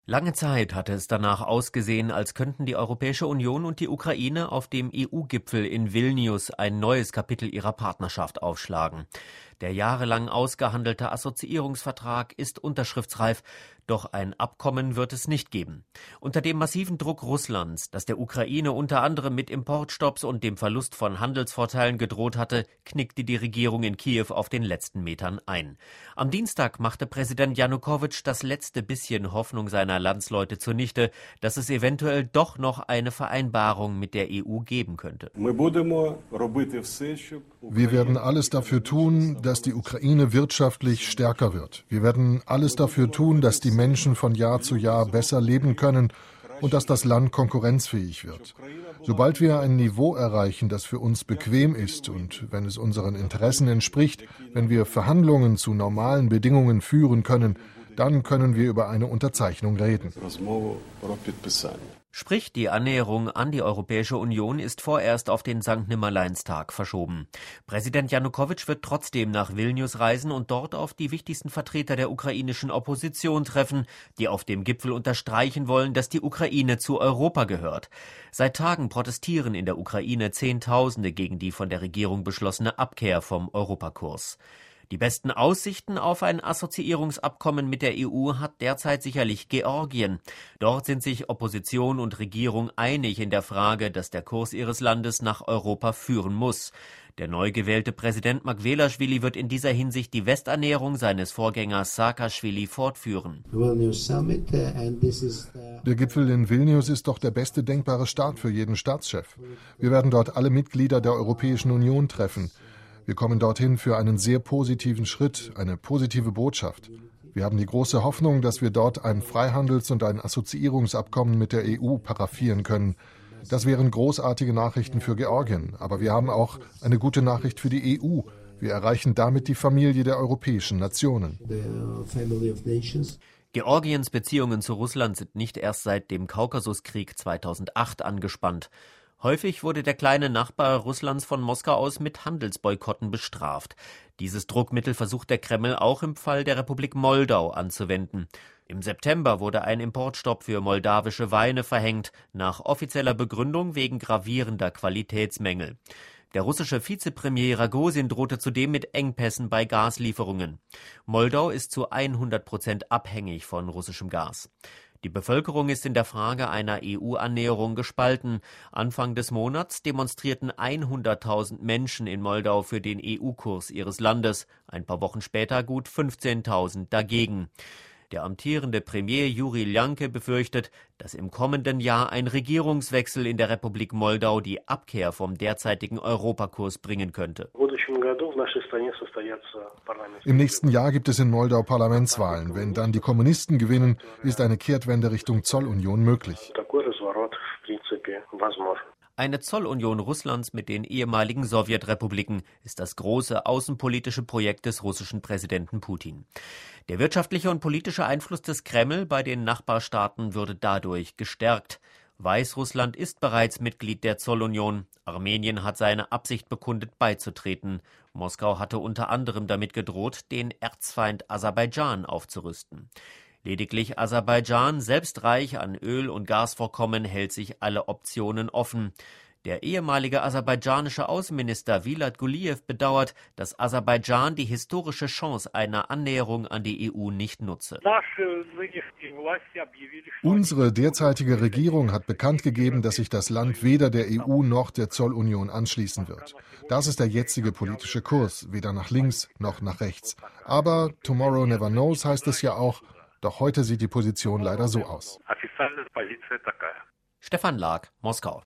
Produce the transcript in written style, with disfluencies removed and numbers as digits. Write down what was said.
Lange Zeit hatte es danach ausgesehen, als könnten die Europäische Union und die Ukraine auf dem EU-Gipfel in Vilnius ein neues Kapitel ihrer Partnerschaft aufschlagen. Der jahrelang ausgehandelte Assoziierungsvertrag ist unterschriftsreif, doch ein Abkommen wird es nicht geben. Unter dem massiven Druck Russlands, das der Ukraine unter anderem mit Importstopps und dem Verlust von Handelsvorteilen gedroht hatte, knickte die Regierung in Kiew auf den letzten Metern ein. Am Dienstag machte Präsident Janukowitsch das letzte bisschen Hoffnung seiner Landsleute zunichte, dass es eventuell doch noch eine Vereinbarung mit der EU geben könnte. Wir werden alles dafür tun, dass die Ukraine wirtschaftlich stärker wird. Wir werden alles dafür tun, dass die Menschen von Jahr zu Jahr besser leben können und dass das Land konkurrenzfähig wird. Sobald wir ein Niveau erreichen, das für uns bequem ist und wenn es unseren Interessen entspricht, wenn wir Verhandlungen zu normalen Bedingungen führen können, dann können wir über eine Unterzeichnung reden. Sprich, die Annäherung an die Europäische Union ist vorerst auf den Sankt-Nimmerleins-Tag verschoben. Präsident Janukowitsch wird trotzdem nach Vilnius reisen und dort auf die wichtigsten Vertreter der ukrainischen Opposition treffen, die auf dem Gipfel unterstreichen wollen, dass die Ukraine zu Europa gehört. Seit Tagen protestieren in der Ukraine Zehntausende gegen die von der Regierung beschlossene Abkehr vom Europakurs. Die besten Aussichten auf ein Assoziierungsabkommen mit der EU hat derzeit sicherlich Georgien. Dort sind sich Opposition und Regierung einig in der Frage, dass der Kurs ihres Landes nach Europa führen muss. Der neu gewählte Präsident Margwelaschwili wird in dieser Hinsicht die Westannäherung seines Vorgängers Saakaschwili fortführen. Der Gipfel in Vilnius ist doch der beste denkbare Start für jeden Staatschef. Wir werden dort alle Mitglieder der Europäischen Union treffen. Wir kommen dorthin für einen sehr positiven Schritt, eine positive Botschaft. Wir haben die große Hoffnung, dass wir dort ein Freihandels- und ein Assoziierungsabkommen mit der EU paraphieren können. Das wären großartige Nachrichten für Georgien, aber wir haben auch eine gute Nachricht für die EU. Wir erreichen damit die Familie der europäischen Nationen. Georgiens Beziehungen zu Russland sind nicht erst seit dem Kaukasuskrieg 2008 angespannt. Häufig wurde der kleine Nachbar Russlands von Moskau aus mit Handelsboykotten bestraft. Dieses Druckmittel versucht der Kreml auch im Fall der Republik Moldau anzuwenden. Im September wurde ein Importstopp für moldawische Weine verhängt, nach offizieller Begründung wegen gravierender Qualitätsmängel. Der russische Vizepremier Ragosin drohte zudem mit Engpässen bei Gaslieferungen. Moldau ist zu 100% abhängig von russischem Gas. Die Bevölkerung ist in der Frage einer EU-Annäherung gespalten. Anfang des Monats demonstrierten 100.000 Menschen in Moldau für den EU-Kurs ihres Landes, ein paar Wochen später gut 15.000 dagegen. Der amtierende Premier Juri Ljanke befürchtet, dass im kommenden Jahr ein Regierungswechsel in der Republik Moldau die Abkehr vom derzeitigen Europakurs bringen könnte. Im nächsten Jahr gibt es in Moldau Parlamentswahlen. Wenn dann die Kommunisten gewinnen, ist eine Kehrtwende Richtung Zollunion möglich. Eine Zollunion Russlands mit den ehemaligen Sowjetrepubliken ist das große außenpolitische Projekt des russischen Präsidenten Putin. Der wirtschaftliche und politische Einfluss des Kreml bei den Nachbarstaaten würde dadurch gestärkt. Weißrussland ist bereits Mitglied der Zollunion. Armenien hat seine Absicht bekundet, beizutreten. Moskau hatte unter anderem damit gedroht, den Erzfeind Aserbaidschan aufzurüsten. Lediglich Aserbaidschan, selbst reich an Öl- und Gasvorkommen, hält sich alle Optionen offen. Der ehemalige aserbaidschanische Außenminister Vilat Guliyev bedauert, dass Aserbaidschan die historische Chance einer Annäherung an die EU nicht nutze. Unsere derzeitige Regierung hat bekannt gegeben, dass sich das Land weder der EU noch der Zollunion anschließen wird. Das ist der jetzige politische Kurs, weder nach links noch nach rechts. Aber tomorrow never knows heißt es ja auch, doch heute sieht die Position leider so aus. Stefan Lag, Moskau.